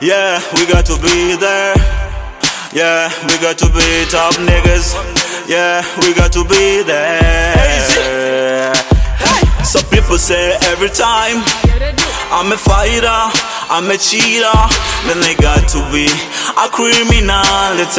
Yeah, we got to be there. Yeah, we got to be top niggas. Yeah, we got to be there. Some people say every time I'm a fighter, I'm a cheater, then they got to be a criminal in the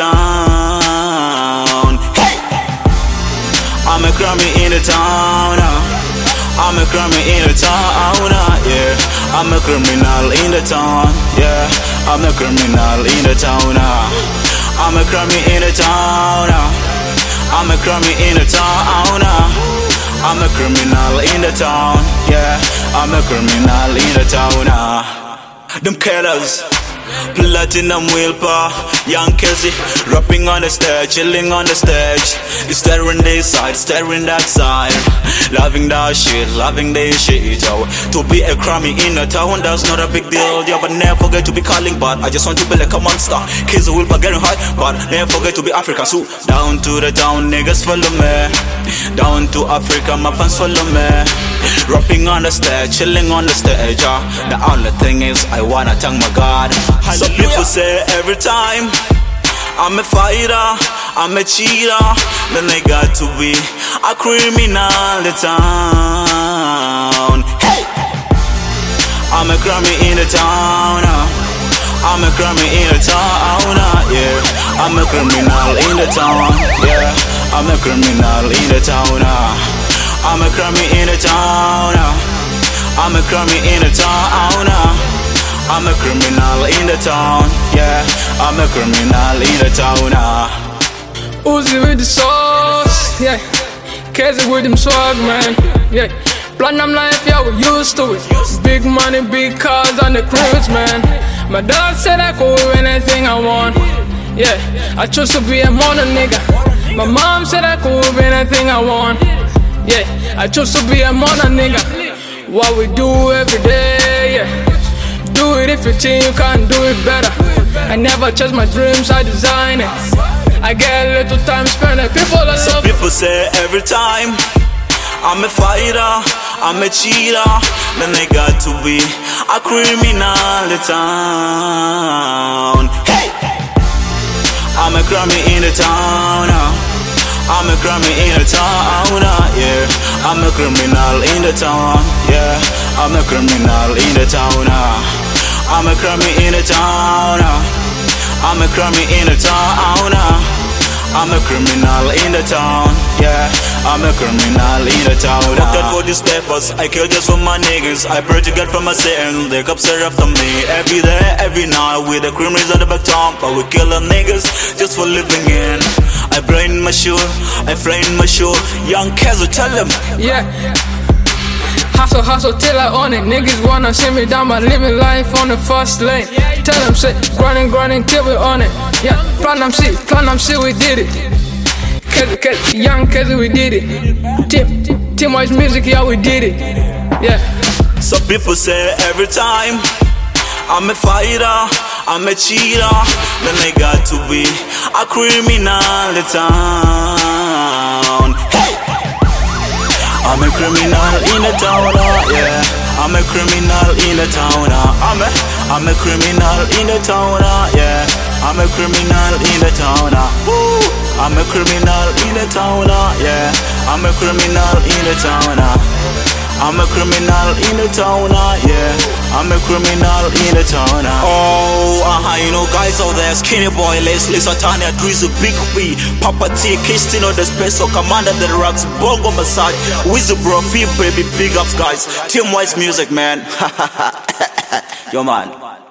town. Hey! I'm a crime in the town. I'm a crime in the town. Yeah, I'm a criminal in the town. Yeah, I'm a criminal in the town. I'm a crime in the town. I'm a crime in the town. I'm a criminal in the town. Yeah, I'm a criminal in the town. Them killers, platinum Wilpa, Young Kelsey, rapping on the stage, chilling on the stage. You staring this side, staring that side, loving that shit, loving this shit. Yo, to be a crime in the town, that's not a big deal. Yeah, but never forget to be calling, but I just want to be like a monster. Kids will be getting high, but never forget to be African. So down to the town, niggas follow me. Down to Africa, my fans follow me. Rapping on the stage, chilling on the stage. The only thing is I wanna thank my God. Some people say every time I'm a fighter, I'm a cheater, then they got to be a criminal in the town. Hey! I'm a crime in the town. I'm a crime in the town. Yeah, I'm a criminal in the town. Yeah, I'm a criminal in the town. I'm a crime in the town. I'm a crime in the town. I'm a criminal in the town. Yeah, I'm a criminal in the town. Uzi with the sauce, yeah. Casey with them swag, man, yeah. Platinum life, yeah, we used to it. Big money, big cars on the cruise, man. My dad said I could do anything I want. Yeah, I chose to be a modern nigga. My mom said I could do anything I want. Yeah, I chose to be a modern nigga. What we do every day, yeah. Do it if you think you can do it better. I never chase my dreams, I design it. I get a little time spent with people I love. Some people say every time I'm a fighter, I'm a cheater, then they got to be a criminal in the town. Hey! I'm a crime in the town. I'm a crime in the town. Yeah, I'm a criminal in the town. Yeah, I'm a criminal in the town. I'm a crime in the town. I'm a crime in the town. I'm a criminal in the town. Yeah, I'm a criminal in the town. I worked out for these papers, I kill just for my niggas. I pray to God for my sins, they come straight after me. Every day, every night, with the criminals on the back top. But we kill them niggas just for living in. I play in my shoe, I fly in my shoe. Young Kelsey, tell them. Yeah. Hustle, hustle till I own it. Niggas wanna see me down, but living life on the fast lane. Tell them, say, grinding, grinding till we on it. Yeah, Platinum C, we did it. Kelsey, Young Kelsey, we did it. Team Wise Music, yeah, we did it. Yeah. Some people say every time I'm a fighter, I'm a cheater, then they got to be a criminal in the town. Hey! I'm a criminal in the town, yeah. I'm a criminal in the town, I'm a criminal in the town, yeah. I'm a criminal in the town, I'm a criminal in the town, yeah. I'm a criminal in the town, I'm a criminal in the town, yeah. I'm a criminal in the town. Oh, you know guys out there, Skinny Boy, Leslie, Satania, Drizzle, Big B, Papa T, Kistino, the Special Commander, the Rocks, Bongo Massage, Wizard Bro, Feel Baby, big ups guys. Team Wise Music, man. Yo man.